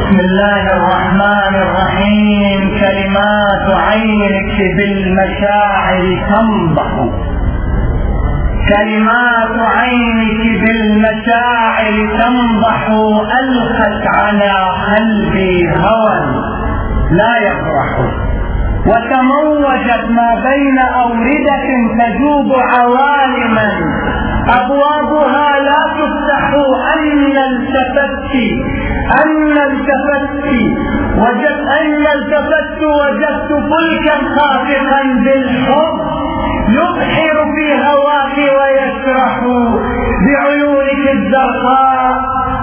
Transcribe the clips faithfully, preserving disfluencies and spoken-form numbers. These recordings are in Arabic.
بسم الله الرحمن الرحيم. كلمات عينك بالمشاعر تنضح، كلمات عينك بالمشاعر تنضح، ألقت على قلبي هوى لا يفرح، وتموجت ما بين أوردة تجوب عوالما أبوابها لا تفتح. أن التفت أن التفت وجدت أن التفت وجدت فلكا خافقا بالحب يبحر في هواك ويسرح بعيونك الزرقاء.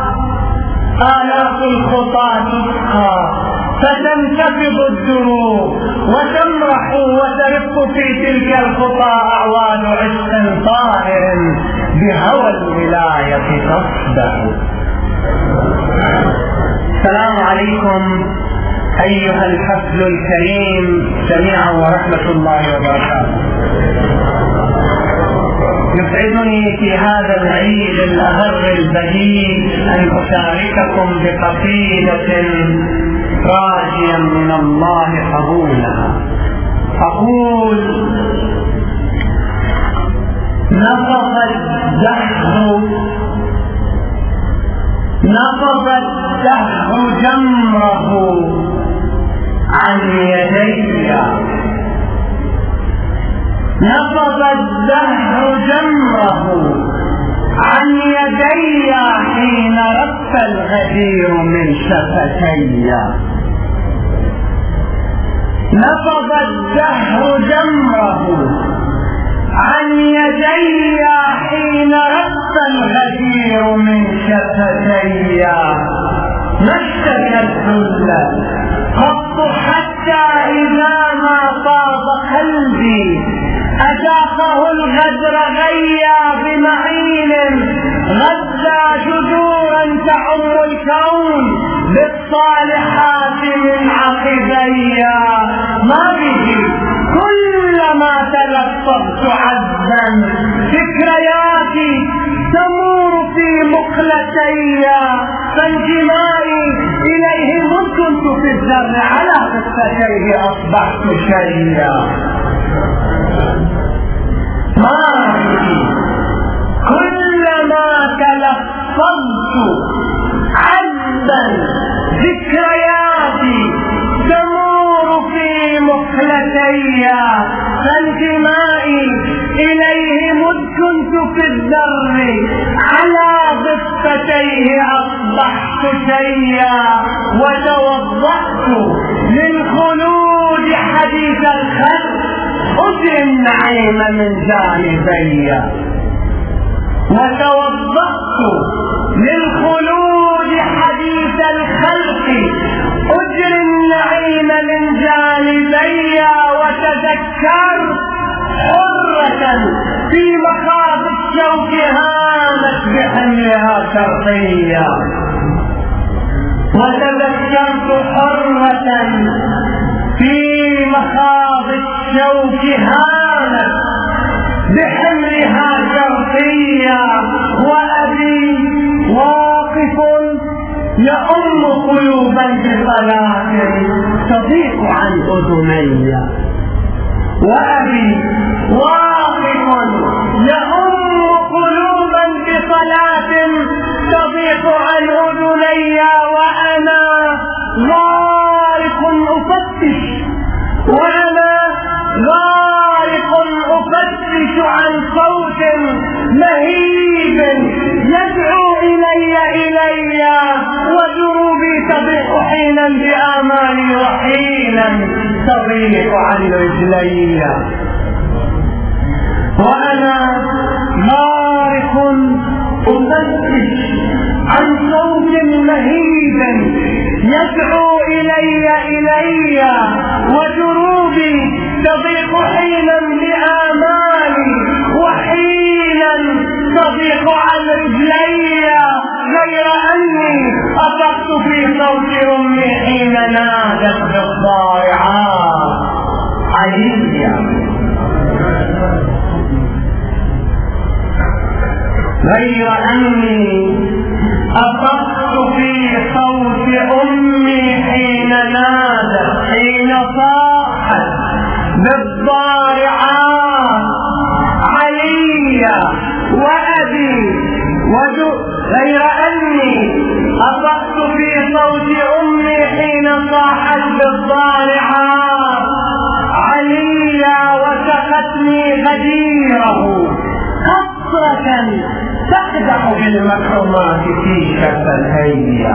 آلاف الخطى تسقى فتنتفض الدروب وتمرح وترف في تلك الخطى أعوان عشق طاهر بهوى الولاية تصبح. السلام عليكم أيها الحفل الكريم جميعا ورحمة الله وبركاته. يسعدني في هذا العيد الأهر البهيج أن أشارككم بقصيدة راجيا من الله قبولها. أقول: نفض الدهر نفض الدهر جمره عن يدي، نفض الدهر جمره عن يدي حين رف الغدير من شفتي، نفض الدهر جمره عن يدي حين رف الغدير من شفتي. ما اشتكى الذل قط حتى إذا ما طاب قلبي أذاقه الغدر غيا بمعين غزا جذورا تعم الكون بالصالحات من عقبي. ما به كلما تلفظت عذبا ذكرياتي تمور في مقلتي، فانتمائي إليه مذ كنت في الذر على قصتيه أصبحت شيئا. ما به كلما تلفظت عذبا ذكرياتي تمور في مقلتي، فانتمائي إليه مذ كنت في الذر على ضفتيه أصبحت شيئا. وتوضأت للخلود حديث الخلق أجري النعيم من جانبي، وتوضأت للخلود حديث الخلق أجري النعيم من جانبي. وتذكرت حرة في مخاض الشوك هانت بحملها شرقية، وتذكرت حرة في مخاض الشوك هانت بحملها شرقية. وأبي واقف يؤم قلوبا بصلاة تضيق عن أذني، وأبي واقف يؤم قلوبا بصلاة تضيق عن أذني. وأنا غارق أفتش وأنا غارق أفتش عن صوت مهيب يدعو إلي إلي، وجروبي تضيق حينا بآمالي وحينا تضيق عن رجلي. وأنا غارق أفتش عن صوت مهيب يدعو إلي إلي، وجروبي تضيق حينا بآمالي وحينا تضيق عن رجلي. غير أني أفقت في صوت أمي حين نادت بالضارعات عليا. غير أني أفقت في صوت أمي صوت أمي حين صاحت بالضارعة عليا وسقتني غديره قطرة تقدح بالمكرمات في شفتيها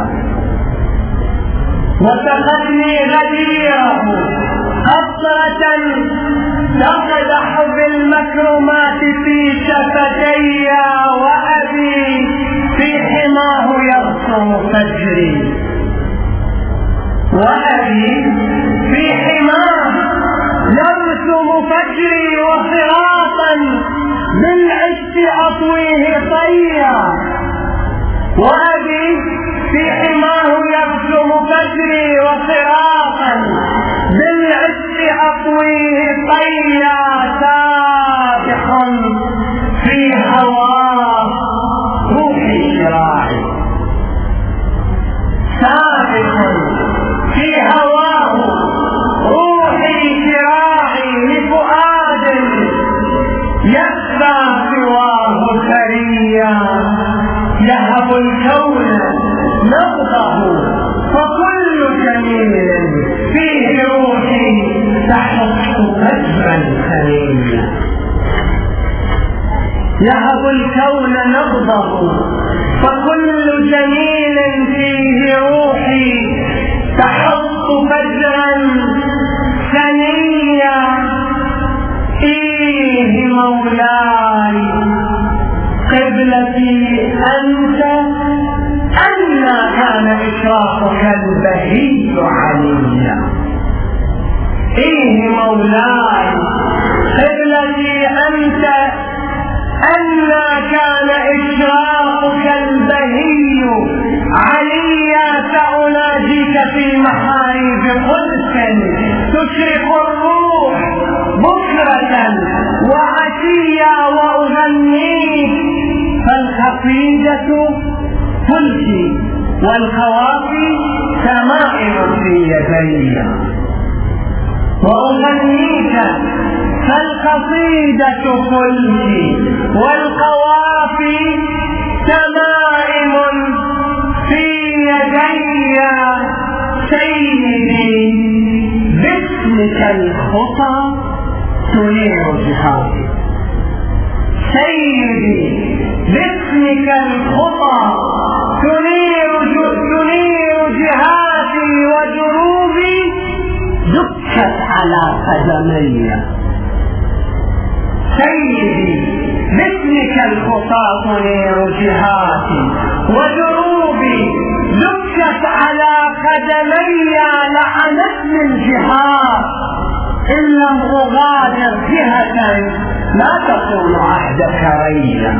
وسقتني غديره قطرة تقدح بالمكرمات في شفتي وأبي في حماه يرسم فجري وأبي في حماه يرسم فجري وصراطا بالعش أطويه طيا وأبي في حماه يرسم فجري وصراطا بالعش أطويه طيا سابح في هواه روحي شراعي سابح في هواه روحي شراعي لفؤاد يسبى سواه ثريا يهب الكون نبضه فكل جميل فيه روحي تحط فجرا ثريا يهب الكون نبضه فكل جميل فيه روحي تحط فجرا ثنيا إيه مولاي قبلتي أنت أنى كان إشراقك البهي عليا إيه مولاي قبلتي أنت أنى كان إشراقك البهي عليا سأناجيك في محاريب قدس تشرق الروح بكرة وعشيا وأغنيك فالقصيدة فلكي والقوافي تمائم في يدي وأغنيك فالقصيدة فلكي والقوافي تمائم في يدي سيدي باسمك الخطى تنير جهادي سيدي باسمك الخطى تنير تنير جهادي وجروبي دكت على قدمي سيدي باسمك الخطى تنير جهادي وجروبي دكت على قدمي لعنتني الجهاد إن لم أغادر جهة لا تكون عهدك ريا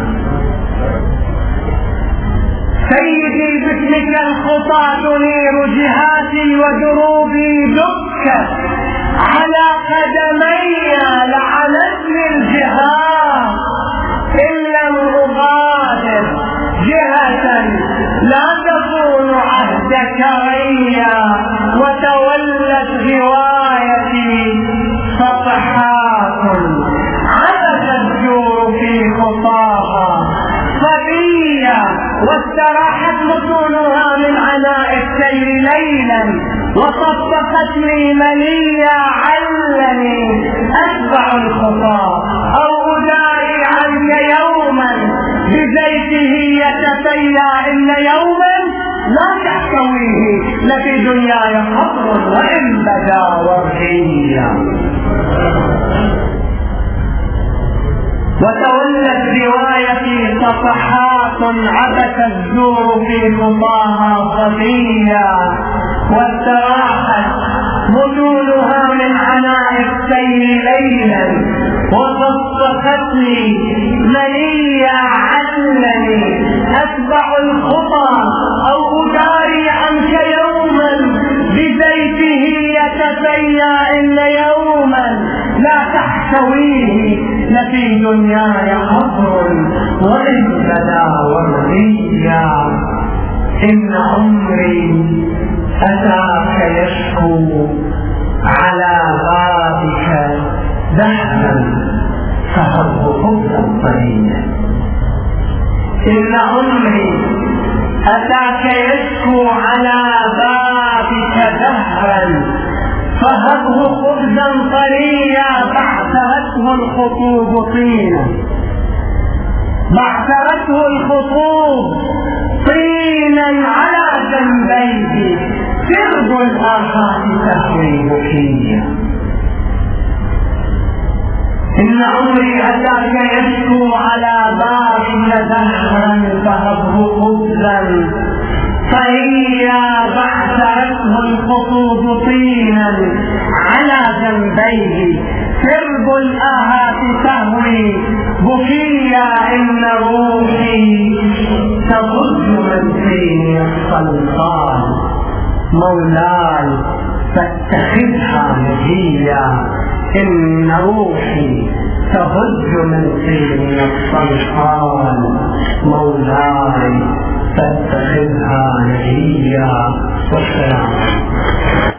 سيدي باسمك الخطى تنير جهاتي ودروبي دكت على قدمي لعنتني الجهاد إن لم أغادر جهة لا تكون عهدك ريا وتولت روايتي صفحات عبث الجور في خطاها صبية واستراحت متونها من عناء السير ليلا وصفقتني مليا علني أتبع الخطى أو أداري عنك يوما بزيته يتسيا إن يوما لا تحتويه لفي دنياي قبر وإن بدا ورحيا وتولت روايتي صفحات عبث الزور في خطاها صفيا واستراحت متونها من عناء السير ليلا وصفقتني مليا علني أتبع الخطى أو أداري عنك يوما بزيته يتسيا إن يوما لا تحتويه لفي دنياي قبر وإن بدا ورثيا إن عمري أتاك يشكو على بابك دهما فهب حبا طريا إن عمري أتاك يشكو على بابك عزا طريا بعثرته الخطوب طينا، بعثرته الخطوب طينا على جنبيه، سرب الآفات تهوي بكيا. إن عمري أتاك يشكو على باب ندهرا فهبه خبزا، فهي بعثرته الخطوب طينا على جنبيه، سرب الآهات تهوي بكيا. إن روحي تضج من فيني السلطان، مولاي فاتخذها نجيا. إن روحي تضج من فيني السلطان، مولاي فاتخذها نجيا. والسلام